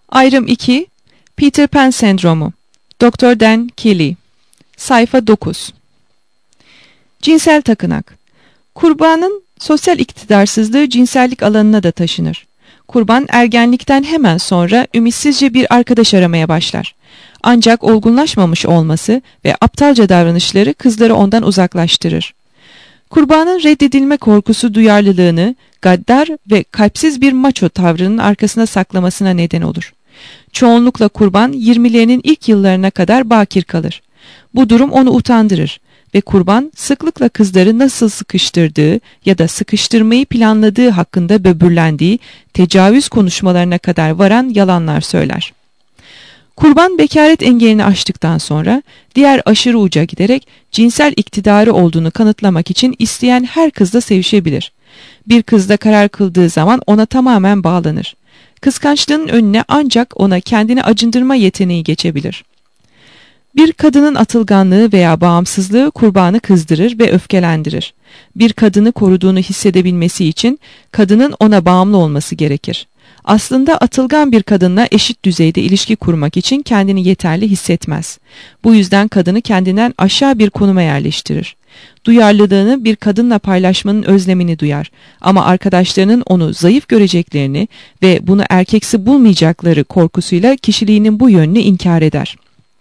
Ayrım 2. Peter Pan sendromu. Dr. Dan Kelly. Sayfa 9. Cinsel takınak. Kurbanın sosyal iktidarsızlığı cinsellik alanına da taşınır. Kurban ergenlikten hemen sonra ümitsizce bir arkadaş aramaya başlar. Ancak olgunlaşmamış olması ve aptalca davranışları kızları ondan uzaklaştırır. Kurbanın reddedilme korkusu duyarlılığını gaddar ve kalpsiz bir maço tavrının arkasına saklamasına neden olur. Çoğunlukla kurban 20'lerinin ilk yıllarına kadar bakir kalır. Bu durum onu utandırır ve kurban sıklıkla kızları nasıl sıkıştırdığı ya da sıkıştırmayı planladığı hakkında böbürlendiği tecavüz konuşmalarına kadar varan yalanlar söyler. Kurban bekaret engelini aştıktan sonra diğer aşırı uca giderek cinsel iktidarı olduğunu kanıtlamak için isteyen her kızla sevişebilir. Bir kızla karar kıldığı zaman ona tamamen bağlanır. Kıskançlığının önüne ancak ona kendini acındırma yeteneği geçebilir. Bir kadının atılganlığı veya bağımsızlığı kurbanı kızdırır ve öfkelendirir. Bir kadını koruduğunu hissedebilmesi için kadının ona bağımlı olması gerekir. Aslında atılgan bir kadınla eşit düzeyde ilişki kurmak için kendini yeterli hissetmez. Bu yüzden kadını kendinden aşağı bir konuma yerleştirir. Duyarlılığını bir kadınla paylaşmanın özlemini duyar ama arkadaşlarının onu zayıf göreceklerini ve bunu erkeksi bulmayacakları korkusuyla kişiliğinin bu yönünü inkar eder.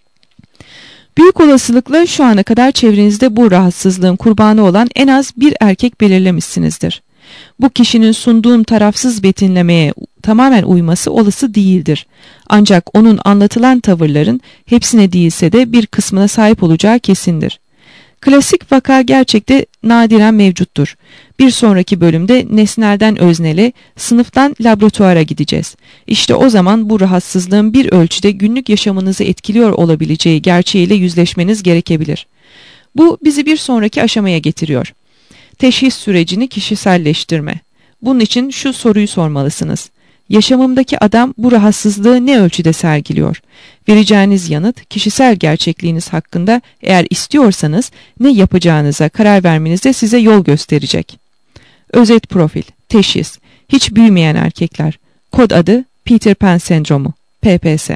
Büyük olasılıkla şu ana kadar çevrenizde bu rahatsızlığın kurbanı olan en az bir erkek belirlemişsinizdir. Bu kişinin sunduğum tarafsız betimlemeye tamamen uyması olası değildir. Ancak onun anlatılan tavırların hepsine değilse de bir kısmına sahip olacağı kesindir. Klasik vaka gerçekte nadiren mevcuttur. Bir sonraki bölümde nesnelden öznele, sınıftan laboratuvara gideceğiz. İşte o zaman bu rahatsızlığın bir ölçüde günlük yaşamınızı etkiliyor olabileceği gerçeğiyle yüzleşmeniz gerekebilir. Bu bizi bir sonraki aşamaya getiriyor. Teşhis sürecini kişiselleştirme. Bunun için şu soruyu sormalısınız. Yaşamımdaki adam bu rahatsızlığı ne ölçüde sergiliyor? Vereceğiniz yanıt kişisel gerçekliğiniz hakkında eğer istiyorsanız ne yapacağınıza karar vermenizde size yol gösterecek. Özet profil, teşhis, hiç büyümeyen erkekler, kod adı Peter Pan sendromu, PPS.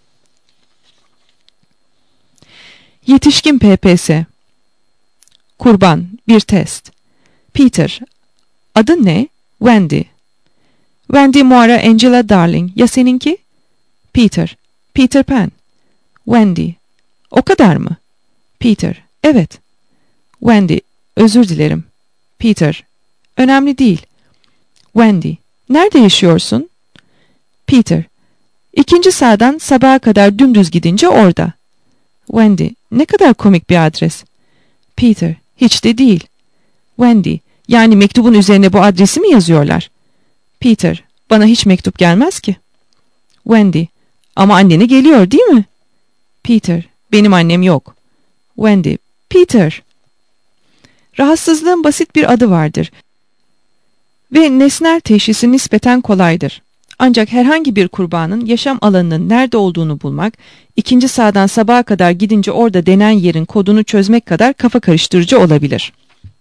Yetişkin PPS. Kurban, bir test. Peter, adın ne? Wendy. Wendy Moira Angela Darling. Ya seninki? Peter. Peter Pan. Wendy. O kadar mı? Peter. Evet. Wendy. Özür dilerim. Peter. Önemli değil. Wendy. Nerede yaşıyorsun? Peter. İkinci sağdan sabaha kadar dümdüz gidince orada. Wendy. Ne kadar komik bir adres. Peter. Hiç de değil. Wendy. Yani mektubun üzerine bu adresi mi yazıyorlar? Peter, bana hiç mektup gelmez ki. Wendy, ama annene geliyor değil mi? Peter, benim annem yok. Wendy, Peter. Rahatsızlığın basit bir adı vardır ve nesnel teşhisi nispeten kolaydır. Ancak herhangi bir kurbanın yaşam alanının nerede olduğunu bulmak, ikinci sağdan sabaha kadar gidince orada denen yerin kodunu çözmek kadar kafa karıştırıcı olabilir.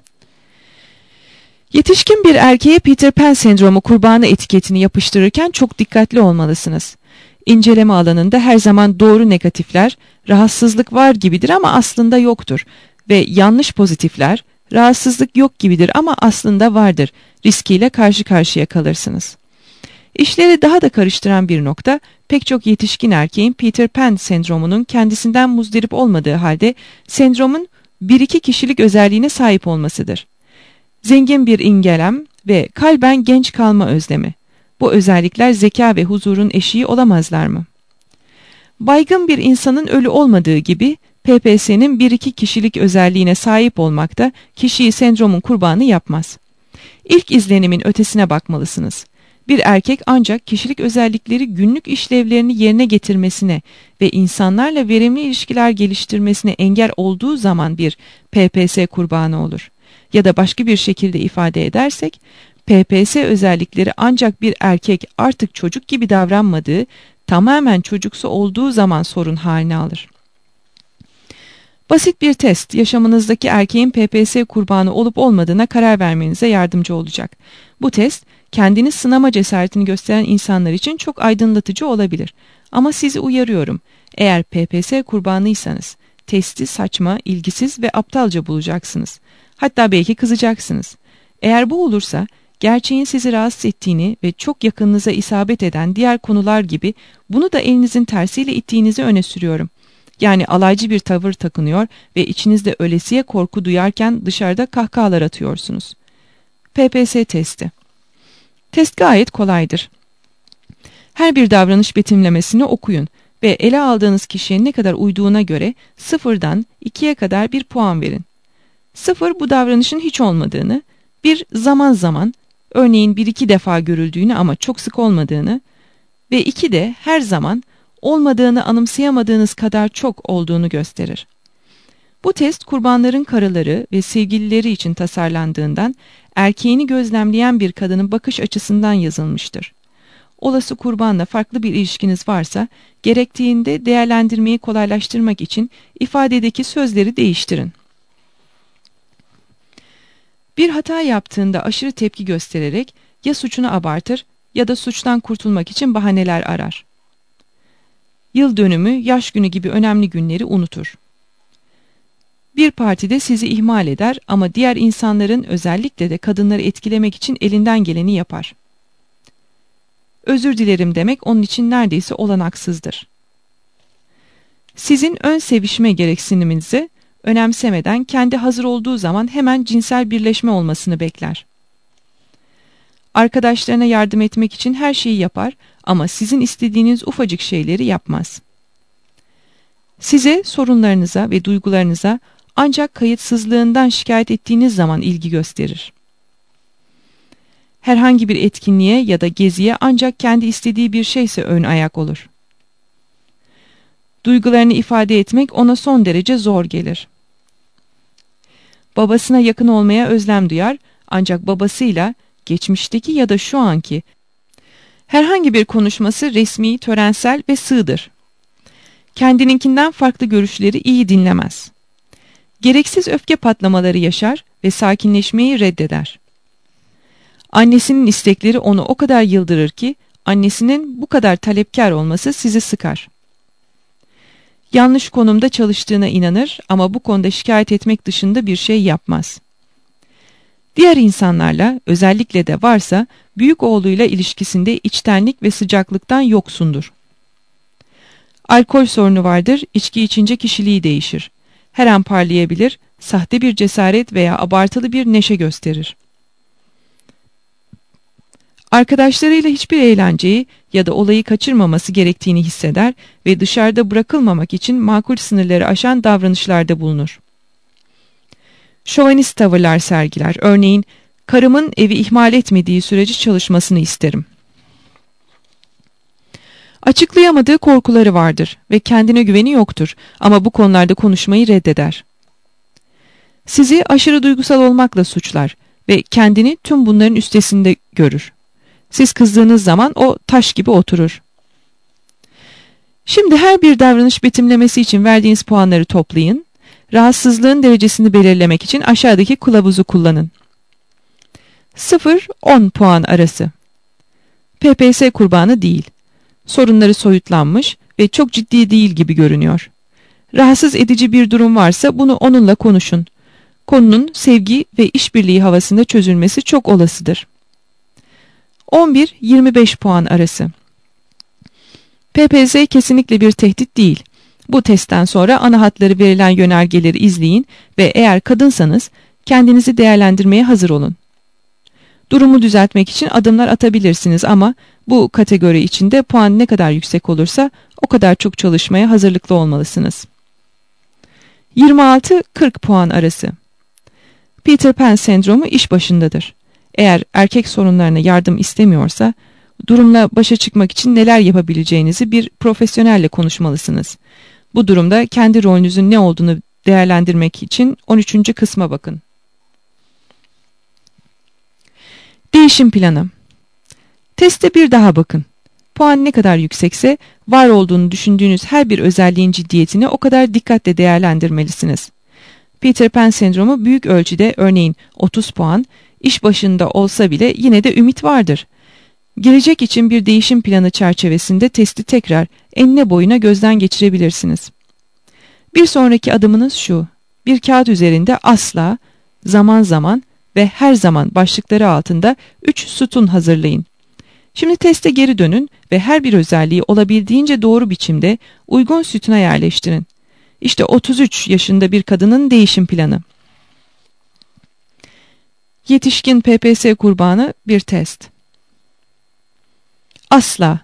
Yetişkin bir erkeğe Peter Pan sendromu kurbanı etiketini yapıştırırken çok dikkatli olmalısınız. İnceleme alanında her zaman doğru negatifler, rahatsızlık var gibidir ama aslında yoktur ve yanlış pozitifler, rahatsızlık yok gibidir ama aslında vardır riskiyle karşı karşıya kalırsınız. İşleri daha da karıştıran bir nokta, pek çok yetişkin erkeğin Peter Pan sendromunun kendisinden muzdarip olmadığı halde sendromun 1-2 kişilik özelliğine sahip olmasıdır. Zengin bir imgelem ve kalben genç kalma özlemi. Bu özellikler zeka ve huzurun eşiği olamazlar mı? Baygın bir insanın ölü olmadığı gibi PPS'nin 1-2 kişilik özelliğine sahip olmak da kişiyi sendromun kurbanı yapmaz. İlk izlenimin ötesine bakmalısınız. Bir erkek ancak kişilik özellikleri günlük işlevlerini yerine getirmesine ve insanlarla verimli ilişkiler geliştirmesine engel olduğu zaman bir PPS kurbanı olur. Ya da başka bir şekilde ifade edersek, PPS özellikleri ancak bir erkek artık çocuk gibi davranmadığı, tamamen çocuksu olduğu zaman sorun haline alır. Basit bir test, yaşamınızdaki erkeğin PPS kurbanı olup olmadığına karar vermenize yardımcı olacak. Bu test, kendini sınama cesaretini gösteren insanlar için çok aydınlatıcı olabilir. Ama sizi uyarıyorum, eğer PPS kurbanıysanız testi saçma, ilgisiz ve aptalca bulacaksınız. Hatta belki kızacaksınız. Eğer bu olursa gerçeğin sizi rahatsız ettiğini ve çok yakınınıza isabet eden diğer konular gibi bunu da elinizin tersiyle ittiğinizi öne sürüyorum. Yani alaycı bir tavır takınıyor ve içinizde ölesiye korku duyarken dışarıda kahkahalar atıyorsunuz. PPS testi. Test gayet kolaydır. Her bir davranış betimlemesini okuyun ve ele aldığınız kişiye ne kadar uyduğuna göre 0'dan 2'ye kadar bir puan verin. 0 bu davranışın hiç olmadığını, 1 zaman zaman, örneğin 1-2 defa görüldüğünü ama çok sık olmadığını ve 2 de her zaman olmadığını anımsayamadığınız kadar çok olduğunu gösterir. Bu test kurbanların karıları ve sevgilileri için tasarlandığından erkeğini gözlemleyen bir kadının bakış açısından yazılmıştır. Olası kurbanla farklı bir ilişkiniz varsa gerektiğinde değerlendirmeyi kolaylaştırmak için ifadedeki sözleri değiştirin. Bir hata yaptığında aşırı tepki göstererek ya suçunu abartır ya da suçtan kurtulmak için bahaneler arar. Yıl dönümü, yaş günü gibi önemli günleri unutur. Bir partide sizi ihmal eder ama diğer insanların, özellikle de kadınları etkilemek için elinden geleni yapar. Özür dilerim demek onun için neredeyse olanaksızdır. Sizin ön sevişme gereksiniminizi önemsemeden kendi hazır olduğu zaman hemen cinsel birleşme olmasını bekler. Arkadaşlarına yardım etmek için her şeyi yapar ama sizin istediğiniz ufacık şeyleri yapmaz. Size, sorunlarınıza ve duygularınıza ancak kayıtsızlığından şikayet ettiğiniz zaman ilgi gösterir. Herhangi bir etkinliğe ya da geziye ancak kendi istediği bir şeyse ön ayak olur. Duygularını ifade etmek ona son derece zor gelir. Babasına yakın olmaya özlem duyar ancak babasıyla geçmişteki ya da şu anki herhangi bir konuşması resmi, törensel ve sığdır. Kendininkinden farklı görüşleri iyi dinlemez. Gereksiz öfke patlamaları yaşar ve sakinleşmeyi reddeder. Annesinin istekleri onu o kadar yıldırır ki annesinin bu kadar talepkar olması sizi sıkar. Yanlış konumda çalıştığına inanır ama bu konuda şikayet etmek dışında bir şey yapmaz. Diğer insanlarla, özellikle de varsa büyük oğluyla ilişkisinde içtenlik ve sıcaklıktan yoksundur. Alkol sorunu vardır, içki içince kişiliği değişir. Her an parlayabilir, sahte bir cesaret veya abartılı bir neşe gösterir. Arkadaşlarıyla hiçbir eğlenceyi ya da olayı kaçırmaması gerektiğini hisseder ve dışarıda bırakılmamak için makul sınırları aşan davranışlarda bulunur. Şovenist tavırlar sergiler. Örneğin, karımın evi ihmal etmediği sürece çalışmasını isterim. Açıklayamadığı korkuları vardır ve kendine güveni yoktur ama bu konularda konuşmayı reddeder. Sizi aşırı duygusal olmakla suçlar ve kendini tüm bunların üstesinde görür. Siz kızdığınız zaman o taş gibi oturur. Şimdi her bir davranış betimlemesi için verdiğiniz puanları toplayın. Rahatsızlığın derecesini belirlemek için aşağıdaki kılavuzu kullanın. 0-10 puan arası. PPS kurbanı değil. Sorunları soyutlanmış ve çok ciddi değil gibi görünüyor. Rahatsız edici bir durum varsa bunu onunla konuşun. Konunun sevgi ve işbirliği havasında çözülmesi çok olasıdır. 11-25 puan arası. PPS kesinlikle bir tehdit değil. Bu testten sonra ana hatları verilen yönergeleri izleyin ve eğer kadınsanız kendinizi değerlendirmeye hazır olun. Durumu düzeltmek için adımlar atabilirsiniz ama bu kategori içinde puan ne kadar yüksek olursa o kadar çok çalışmaya hazırlıklı olmalısınız. 26-40 puan arası. Peter Pan sendromu iş başındadır. Eğer erkek sorunlarına yardım istemiyorsa, durumla başa çıkmak için neler yapabileceğinizi bir profesyonelle konuşmalısınız. Bu durumda kendi rolünüzün ne olduğunu değerlendirmek için 13. kısma bakın. Değişim planı. Teste bir daha bakın. Puan ne kadar yüksekse, var olduğunu düşündüğünüz her bir özelliğin ciddiyetini o kadar dikkatle değerlendirmelisiniz. Peter Pan sendromu büyük ölçüde, örneğin 30 puan, İş başında olsa bile yine de ümit vardır. Gelecek için bir değişim planı çerçevesinde testi tekrar enine boyuna gözden geçirebilirsiniz. Bir sonraki adımınız şu: bir kağıt üzerinde asla, zaman zaman ve her zaman başlıkları altında 3 sütun hazırlayın. Şimdi teste geri dönün ve her bir özelliği olabildiğince doğru biçimde uygun sütuna yerleştirin. İşte 33 yaşında bir kadının değişim planı. Yetişkin PPS kurbanı bir test. Asla.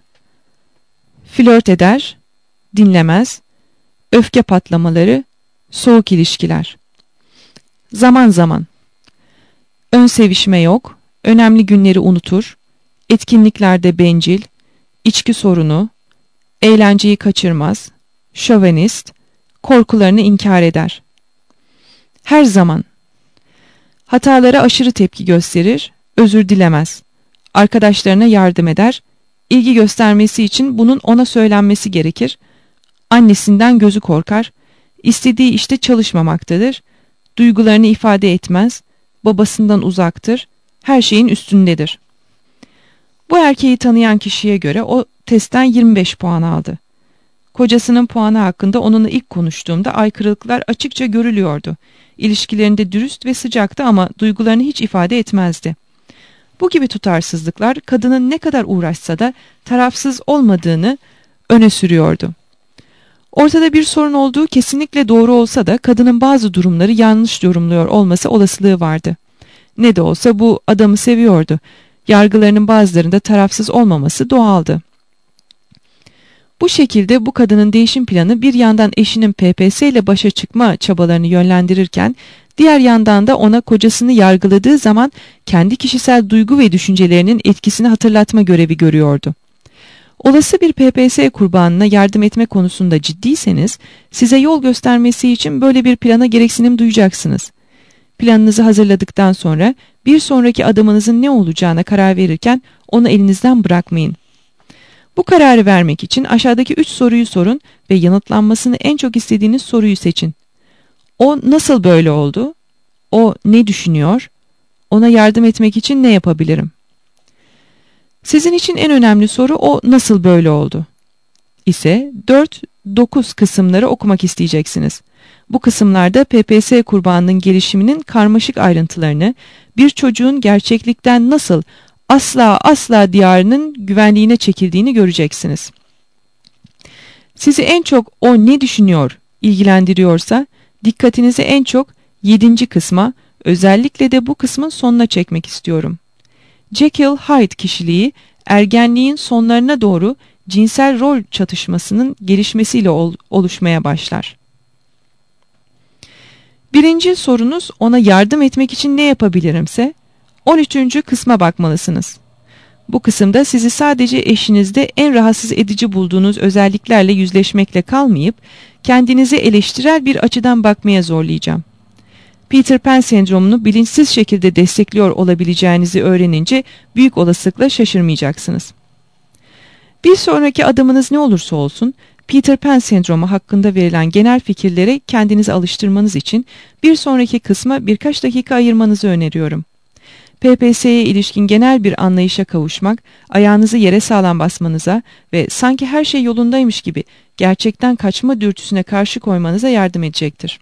Flört eder, dinlemez, öfke patlamaları, soğuk ilişkiler. Zaman zaman. Ön sevişme yok, önemli günleri unutur, etkinliklerde bencil, içki sorunu, eğlenceyi kaçırmaz, şövenist, korkularını inkar eder. Her zaman. Hatalara aşırı tepki gösterir, özür dilemez. Arkadaşlarına yardım eder, ilgi göstermesi için bunun ona söylenmesi gerekir. Annesinden gözü korkar, istediği işte çalışmamaktadır, duygularını ifade etmez, babasından uzaktır, her şeyin üstündedir. Bu erkeği tanıyan kişiye göre o testten 25 puan aldı. Kocasının puanı hakkında onunla ilk konuştuğumda aykırılıklar açıkça görülüyordu. İlişkilerinde dürüst ve sıcaktı ama duygularını hiç ifade etmezdi. Bu gibi tutarsızlıklar kadının ne kadar uğraşsa da tarafsız olmadığını öne sürüyordu. Ortada bir sorun olduğu kesinlikle doğru olsa da kadının bazı durumları yanlış yorumluyor olması olasılığı vardı. Ne de olsa bu adamı seviyordu. Yargılarının bazılarında tarafsız olmaması doğaldı. Bu şekilde bu kadının değişim planı bir yandan eşinin PPS ile başa çıkma çabalarını yönlendirirken, diğer yandan da ona kocasını yargıladığı zaman kendi kişisel duygu ve düşüncelerinin etkisini hatırlatma görevi görüyordu. Olası bir PPS kurbanına yardım etme konusunda ciddiyseniz, size yol göstermesi için böyle bir plana gereksinim duyacaksınız. Planınızı hazırladıktan sonra bir sonraki adımınızın ne olacağına karar verirken onu elinizden bırakmayın. Bu kararı vermek için aşağıdaki 3 soruyu sorun ve yanıtlanmasını en çok istediğiniz soruyu seçin. O nasıl böyle oldu? O ne düşünüyor? Ona yardım etmek için ne yapabilirim? Sizin için en önemli soru o nasıl böyle oldu ise 4-9 kısımları okumak isteyeceksiniz. Bu kısımlarda PPS kurbanının gelişiminin karmaşık ayrıntılarını, bir çocuğun gerçeklikten nasıl asla diyarının güvenliğine çekildiğini göreceksiniz. Sizi en çok o ne düşünüyor ilgilendiriyorsa, dikkatinizi en çok 7. kısma, özellikle de bu kısmın sonuna çekmek istiyorum. Jekyll-Hyde kişiliği, ergenliğin sonlarına doğru cinsel rol çatışmasının gelişmesiyle oluşmaya başlar. Birinci sorunuz ona yardım etmek için ne yapabilirimse, 13. kısma bakmalısınız. Bu kısımda sizi sadece eşinizde en rahatsız edici bulduğunuz özelliklerle yüzleşmekle kalmayıp, kendinizi eleştirel bir açıdan bakmaya zorlayacağım. Peter Pan sendromunu bilinçsiz şekilde destekliyor olabileceğinizi öğrenince büyük olasılıkla şaşırmayacaksınız. Bir sonraki adımınız ne olursa olsun, Peter Pan sendromu hakkında verilen genel fikirlere kendinizi alıştırmanız için bir sonraki kısma birkaç dakika ayırmanızı öneriyorum. PPS'ye ilişkin genel bir anlayışa kavuşmak, ayağınızı yere sağlam basmanıza ve sanki her şey yolundaymış gibi gerçekten kaçma dürtüsüne karşı koymanıza yardım edecektir.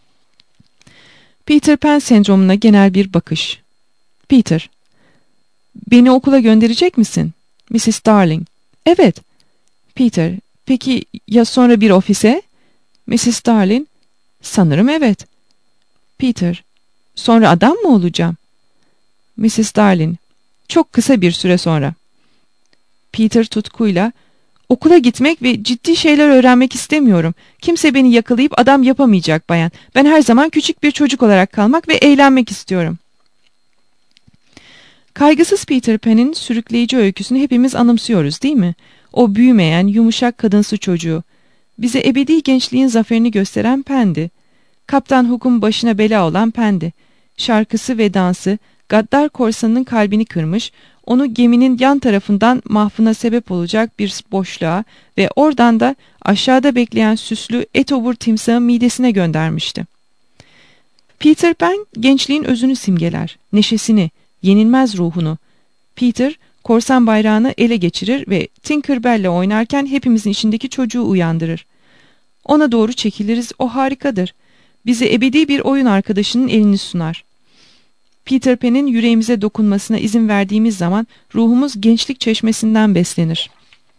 Peter Pan sendromuna genel bir bakış. Peter: beni okula gönderecek misin? Mrs. Darling: evet. Peter: peki ya sonra bir ofise? Mrs. Darling: sanırım evet. Peter: sonra adam mı olacağım? Mrs. Darling: çok kısa bir süre sonra. Peter tutkuyla: okula gitmek ve ciddi şeyler öğrenmek istemiyorum. Kimse beni yakalayıp adam yapamayacak bayan. Ben her zaman küçük bir çocuk olarak kalmak ve eğlenmek istiyorum. Kaygısız Peter Pan'in sürükleyici öyküsünü hepimiz anımsıyoruz, değil mi? O büyümeyen, yumuşak kadınsı çocuğu. Bize ebedi gençliğin zaferini gösteren Pan'di. Kaptan Hook'un başına bela olan Pan'di. Şarkısı ve dansı, gaddar korsanın kalbini kırmış, onu geminin yan tarafından mahvına sebep olacak bir boşluğa ve oradan da aşağıda bekleyen süslü etobur timsahın midesine göndermişti. Peter Pan gençliğin özünü simgeler, neşesini, yenilmez ruhunu. Peter, korsan bayrağını ele geçirir ve Tinker Bell'le oynarken hepimizin içindeki çocuğu uyandırır. Ona doğru çekiliriz, o harikadır. Bize ebedi bir oyun arkadaşının elini sunar. Peter Pan'in yüreğimize dokunmasına izin verdiğimiz zaman ruhumuz gençlik çeşmesinden beslenir.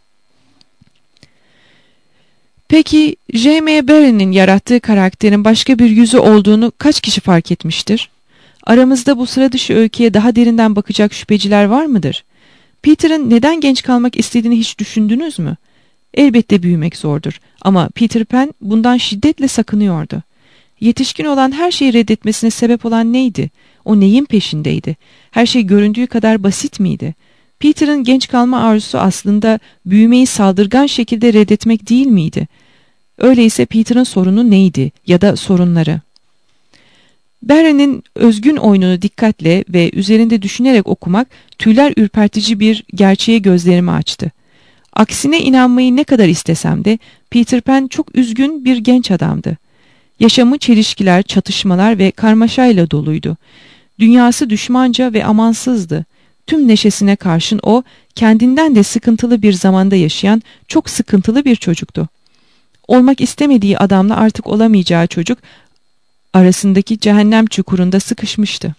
Peki J.M. Barrie'nin yarattığı karakterin başka bir yüzü olduğunu kaç kişi fark etmiştir? Aramızda bu sıra dışı öyküye daha derinden bakacak şüpheciler var mıdır? Peter'ın neden genç kalmak istediğini hiç düşündünüz mü? Elbette büyümek zordur ama Peter Pan bundan şiddetle sakınıyordu. Yetişkin olan her şeyi reddetmesine sebep olan neydi? O neyin peşindeydi? Her şey göründüğü kadar basit miydi? Peter'ın genç kalma arzusu aslında büyümeyi saldırgan şekilde reddetmek değil miydi? Öyleyse Peter'ın sorunu neydi ya da sorunları? Barrie'nin özgün oyununu dikkatle ve üzerinde düşünerek okumak tüyler ürpertici bir gerçeğe gözlerimi açtı. Aksine inanmayı ne kadar istesem de Peter Pan çok üzgün bir genç adamdı. Yaşamı çelişkiler, çatışmalar ve karmaşayla doluydu. Dünyası düşmanca ve amansızdı. Tüm neşesine karşın o, kendinden de sıkıntılı bir zamanda yaşayan çok sıkıntılı bir çocuktu. Olmak istemediği adamla artık olamayacağı çocuk, arasındaki cehennem çukurunda sıkışmıştı.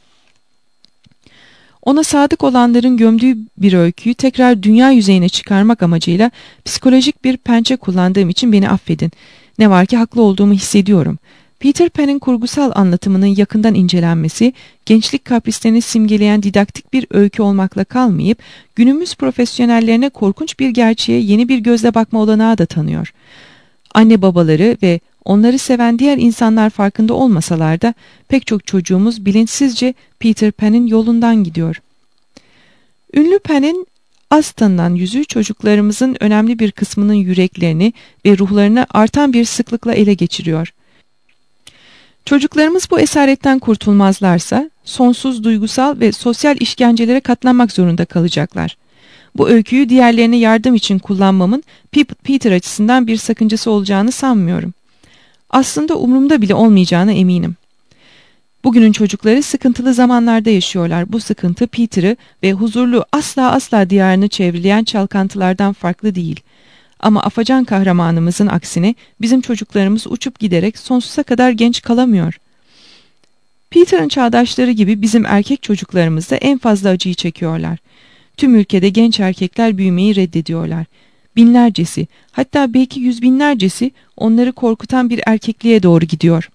Ona sadık olanların gömdüğü bir öyküyü tekrar dünya yüzeyine çıkarmak amacıyla psikolojik bir pençe kullandığım için beni affedin. Ne var ki haklı olduğumu hissediyorum. Peter Pan'in kurgusal anlatımının yakından incelenmesi, gençlik kaprislerini simgeleyen didaktik bir öykü olmakla kalmayıp, günümüz profesyonellerine korkunç bir gerçeğe yeni bir gözle bakma olanağı da tanıyor. Anne babaları ve onları seven diğer insanlar farkında olmasalar da pek çok çocuğumuz bilinçsizce Peter Pan'in yolundan gidiyor. Ünlü Pan'in az tanınan yüzü çocuklarımızın önemli bir kısmının yüreklerini ve ruhlarını artan bir sıklıkla ele geçiriyor. Çocuklarımız bu esaretten kurtulmazlarsa sonsuz duygusal ve sosyal işkencelere katlanmak zorunda kalacaklar. Bu öyküyü diğerlerine yardım için kullanmamın Peter açısından bir sakıncası olacağını sanmıyorum. Aslında umurumda bile olmayacağına eminim. Bugünün çocukları sıkıntılı zamanlarda yaşıyorlar. Bu sıkıntı Peter'ı ve huzurlu asla diyarını çevreleyen çalkantılardan farklı değil. Ama afacan kahramanımızın aksine bizim çocuklarımız uçup giderek sonsuza kadar genç kalamıyor. Peter'ın çağdaşları gibi bizim erkek çocuklarımız da en fazla acıyı çekiyorlar. Tüm ülkede genç erkekler büyümeyi reddediyorlar. Binlercesi, hatta belki yüz binlercesi onları korkutan bir erkekliğe doğru gidiyor.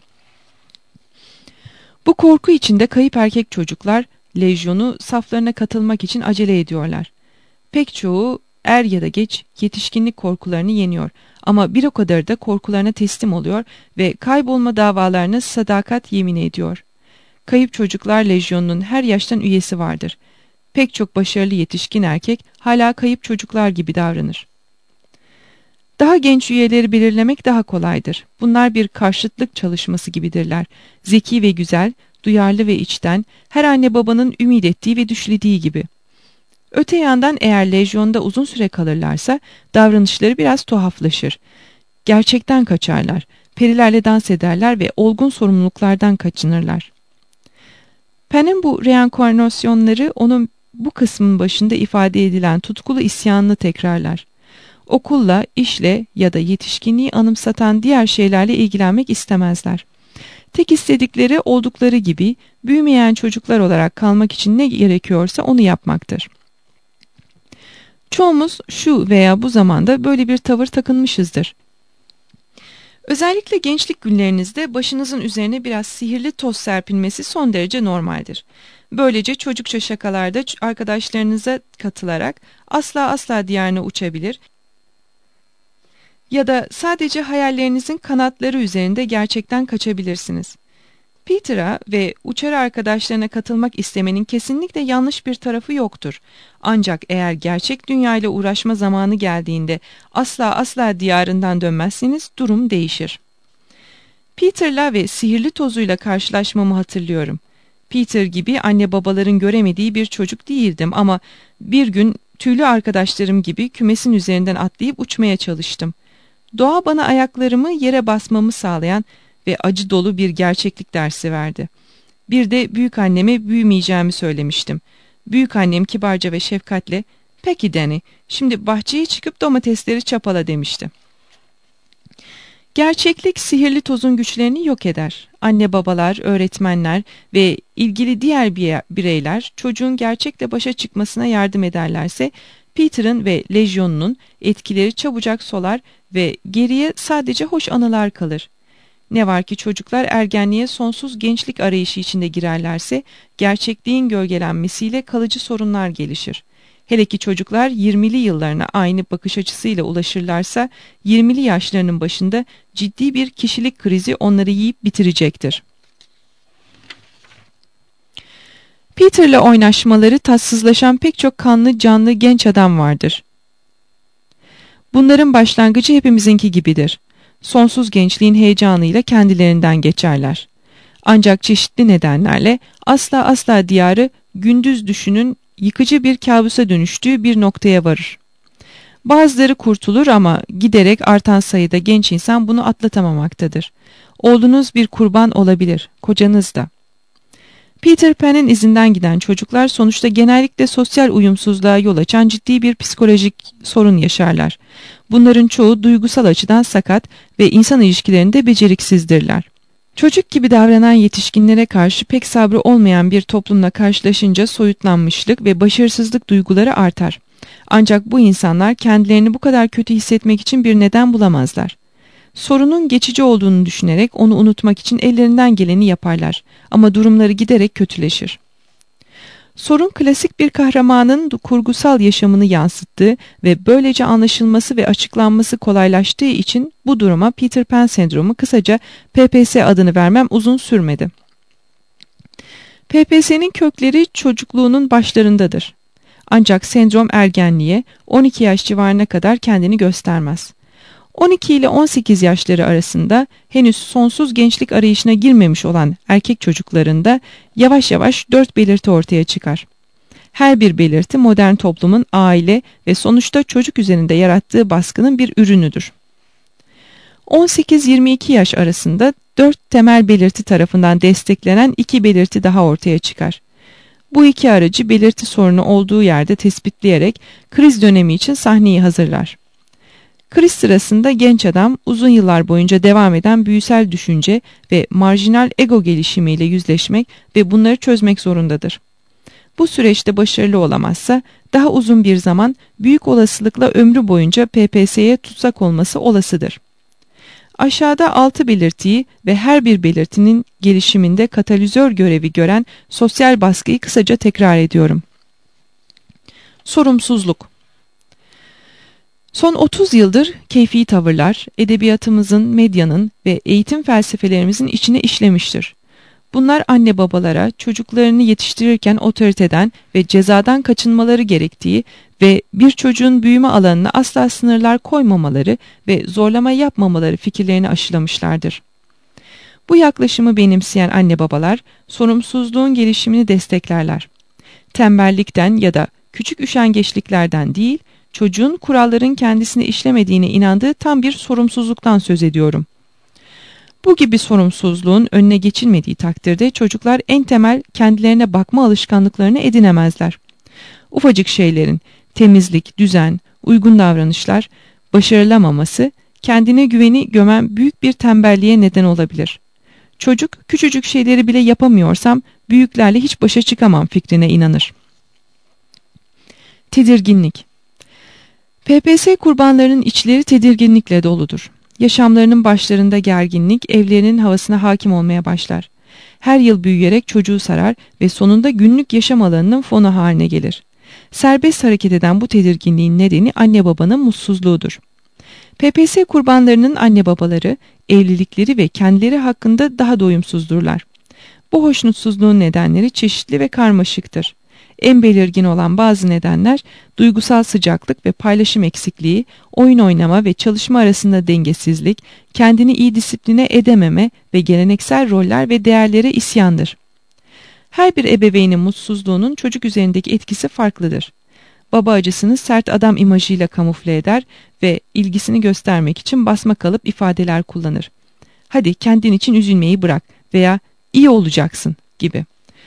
Bu korku içinde kayıp erkek çocuklar lejyonu saflarına katılmak için acele ediyorlar. Pek çoğu er ya da geç yetişkinlik korkularını yeniyor ama bir o kadar da korkularına teslim oluyor ve kaybolma davalarına sadakat yemin ediyor. Kayıp çocuklar lejyonunun her yaştan üyesi vardır. Pek çok başarılı yetişkin erkek hala kayıp çocuklar gibi davranır. Daha genç üyeleri belirlemek daha kolaydır. Bunlar bir karşıtlık çalışması gibidirler. Zeki ve güzel, duyarlı ve içten, her anne babanın ümit ettiği ve düşlediği gibi. Öte yandan eğer lejyonda uzun süre kalırlarsa davranışları biraz tuhaflaşır. Gerçekten kaçarlar, perilerle dans ederler ve olgun sorumluluklardan kaçınırlar. Pan'in bu reenkarnasyonları onun bu kısmın başında ifade edilen tutkulu isyanını tekrarlar. Okulla, işle ya da yetişkinliği anımsatan diğer şeylerle ilgilenmek istemezler. Tek istedikleri oldukları gibi büyümeyen çocuklar olarak kalmak için ne gerekiyorsa onu yapmaktır. Çoğumuz şu veya bu zamanda böyle bir tavır takınmışızdır. Özellikle gençlik günlerinizde başınızın üzerine biraz sihirli toz serpilmesi son derece normaldir. Böylece çocukça şakalarda arkadaşlarınıza katılarak asla diyarına uçabilir ya da sadece hayallerinizin kanatları üzerinde gerçekten kaçabilirsiniz. Peter'a ve uçar arkadaşlarına katılmak istemenin kesinlikle yanlış bir tarafı yoktur. Ancak eğer gerçek dünyayla uğraşma zamanı geldiğinde asla diyarından dönmezseniz durum değişir. Peter'la ve sihirli tozuyla karşılaşmamı hatırlıyorum. Peter gibi anne babaların göremediği bir çocuk değildim ama bir gün tüylü arkadaşlarım gibi kümesin üzerinden atlayıp uçmaya çalıştım. Doğa bana ayaklarımı yere basmamı sağlayan ve acı dolu bir gerçeklik dersi verdi. Bir de büyükanneme büyümeyeceğimi söylemiştim. Büyükannem kibarca ve şefkatle "Peki Danny, şimdi bahçeye çıkıp domatesleri çapala" demişti. Gerçeklik sihirli tozun güçlerini yok eder. Anne babalar, öğretmenler ve ilgili diğer bireyler çocuğun gerçekle başa çıkmasına yardım ederlerse Peter'ın ve lejyonunun etkileri çabucak solar ve geriye sadece hoş anılar kalır. Ne var ki çocuklar ergenliğe sonsuz gençlik arayışı içinde girerlerse gerçekliğin gölgelenmesiyle kalıcı sorunlar gelişir. Hele ki çocuklar 20'li yıllarına aynı bakış açısıyla ulaşırlarsa 20'li yaşlarının başında ciddi bir kişilik krizi onları yiyip bitirecektir. Peter'la oynaşmaları tatsızlaşan pek çok kanlı canlı genç adam vardır. Bunların başlangıcı hepimizinki gibidir. Sonsuz gençliğin heyecanıyla kendilerinden geçerler. Ancak çeşitli nedenlerle asla diyarı gündüz düşünün yıkıcı bir kabusa dönüştüğü bir noktaya varır. Bazıları kurtulur ama giderek artan sayıda genç insan bunu atlatamamaktadır. Oğlunuz bir kurban olabilir, kocanız da. Peter Pan'in izinden giden çocuklar sonuçta genellikle sosyal uyumsuzluğa yol açan ciddi bir psikolojik sorun yaşarlar. Bunların çoğu duygusal açıdan sakat ve insan ilişkilerinde beceriksizdirler. Çocuk gibi davranan yetişkinlere karşı pek sabrı olmayan bir toplumla karşılaşınca soyutlanmışlık ve başarısızlık duyguları artar. Ancak bu insanlar kendilerini bu kadar kötü hissetmek için bir neden bulamazlar. Sorunun geçici olduğunu düşünerek onu unutmak için ellerinden geleni yaparlar ama durumları giderek kötüleşir. Sorun klasik bir kahramanın kurgusal yaşamını yansıttığı ve böylece anlaşılması ve açıklanması kolaylaştığı için bu duruma Peter Pan sendromu, kısaca PPS adını vermem uzun sürmedi. PPS'nin kökleri çocukluğunun başlarındadır. Ancak sendrom ergenliğe 12 yaş civarına kadar kendini göstermez. 12 ile 18 yaşları arasında henüz sonsuz gençlik arayışına girmemiş olan erkek çocuklarında yavaş yavaş 4 belirti ortaya çıkar. Her bir belirti modern toplumun aile ve sonuçta çocuk üzerinde yarattığı baskının bir ürünüdür. 18-22 yaş arasında 4 temel belirti tarafından desteklenen 2 belirti daha ortaya çıkar. Bu iki aracı belirti sorunu olduğu yerde tespitleyerek kriz dönemi için sahneyi hazırlar. Kriz sırasında genç adam uzun yıllar boyunca devam eden büyüsel düşünce ve marjinal ego gelişimiyle yüzleşmek ve bunları çözmek zorundadır. Bu süreçte başarılı olamazsa daha uzun bir zaman büyük olasılıkla ömrü boyunca PPS'ye tutsak olması olasıdır. Aşağıda 6 belirtiyi ve her bir belirtinin gelişiminde katalizör görevi gören sosyal baskıyı kısaca tekrar ediyorum. Sorumsuzluk. Son 30 yıldır keyfi tavırlar, edebiyatımızın, medyanın ve eğitim felsefelerimizin içine işlemiştir. Bunlar anne babalara çocuklarını yetiştirirken otoriteden ve cezadan kaçınmaları gerektiği ve bir çocuğun büyüme alanına asla sınırlar koymamaları ve zorlama yapmamaları fikirlerini aşılamışlardır. Bu yaklaşımı benimseyen anne babalar sorumsuzluğun gelişimini desteklerler. Tembellikten ya da küçük üşengeçliklerden değil, çocuğun kuralların kendisine işlemediğine inandığı tam bir sorumsuzluktan söz ediyorum. Bu gibi sorumsuzluğun önüne geçilmediği takdirde çocuklar en temel kendilerine bakma alışkanlıklarını edinemezler. Ufacık şeylerin temizlik, düzen, uygun davranışlar başarılamaması kendine güveni gömen büyük bir tembelliğe neden olabilir. Çocuk küçücük şeyleri bile yapamıyorsam büyüklerle hiç başa çıkamam fikrine inanır. Tedirginlik. PPS kurbanlarının içleri tedirginlikle doludur. Yaşamlarının başlarında gerginlik evlerinin havasına hakim olmaya başlar. Her yıl büyüyerek çocuğu sarar ve sonunda günlük yaşam alanının fonu haline gelir. Serbest hareket eden bu tedirginliğin nedeni anne babanın mutsuzluğudur. PPS kurbanlarının anne babaları, evlilikleri ve kendileri hakkında daha doyumsuzdurlar. Bu hoşnutsuzluğun nedenleri çeşitli ve karmaşıktır. En belirgin olan bazı nedenler duygusal sıcaklık ve paylaşım eksikliği, oyun oynama ve çalışma arasında dengesizlik, kendini iyi disipline edememe ve geleneksel roller ve değerlere isyandır. Her bir ebeveynin mutsuzluğunun çocuk üzerindeki etkisi farklıdır. Baba acısını sert adam imajıyla kamufle eder ve ilgisini göstermek için basmakalıp ifadeler kullanır. "Hadi kendin için üzülmeyi bırak" veya "iyi olacaksın" gibi.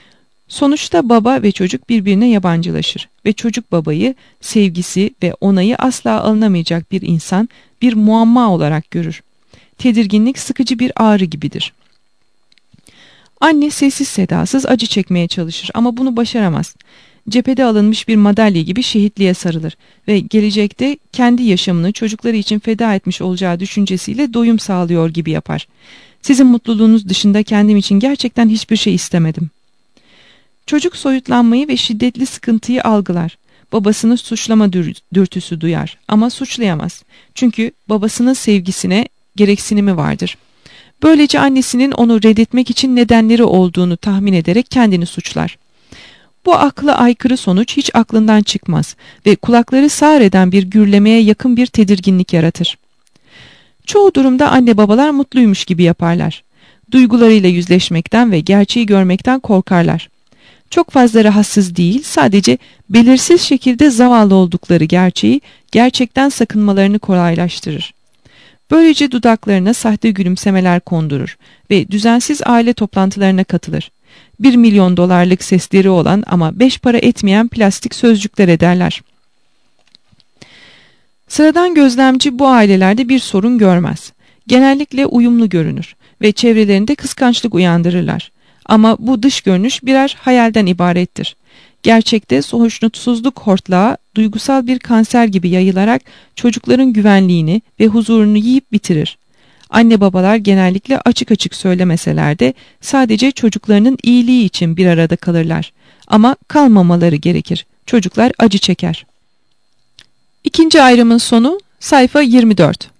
Sonuçta baba ve çocuk birbirine yabancılaşır ve çocuk babayı sevgisi ve onayı asla alınamayacak bir insan, bir muamma olarak görür. Tedirginlik sıkıcı bir ağrı gibidir. Anne sessiz sedasız acı çekmeye çalışır ama bunu başaramaz. Cephede alınmış bir madalya gibi şehitliğe sarılır ve gelecekte kendi yaşamını çocukları için feda etmiş olacağı düşüncesiyle doyum sağlıyor gibi yapar. Sizin mutluluğunuz dışında kendim için gerçekten hiçbir şey istemedim. Çocuk soyutlanmayı ve şiddetli sıkıntıyı algılar. Babasını suçlama dürtüsü duyar ama suçlayamaz. Çünkü babasının sevgisine gereksinimi vardır. Böylece annesinin onu reddetmek için nedenleri olduğunu tahmin ederek kendini suçlar. Bu akla aykırı sonuç hiç aklından çıkmaz ve kulakları sağır eden bir gürlemeye yakın bir tedirginlik yaratır. Çoğu durumda anne babalar mutluymuş gibi yaparlar. Duygularıyla yüzleşmekten ve gerçeği görmekten korkarlar. Çok fazla rahatsız değil, sadece belirsiz şekilde zavallı oldukları gerçeği gerçekten sakınmalarını kolaylaştırır. Böylece dudaklarına sahte gülümsemeler kondurur ve düzensiz aile toplantılarına katılır. 1 milyon dolarlık sesleri olan ama 5 para etmeyen plastik sözcükler ederler. Sıradan gözlemci bu ailelerde bir sorun görmez. Genellikle uyumlu görünür ve çevrelerinde kıskançlık uyandırırlar. Ama bu dış görünüş birer hayalden ibarettir. Gerçekte hoşnutsuzluk hortlağı duygusal bir kanser gibi yayılarak çocukların güvenliğini ve huzurunu yiyip bitirir. Anne babalar genellikle açık açık söylemeseler de sadece çocuklarının iyiliği için bir arada kalırlar. Ama kalmamaları gerekir. Çocuklar acı çeker. İkinci ayrımın sonu sayfa 24.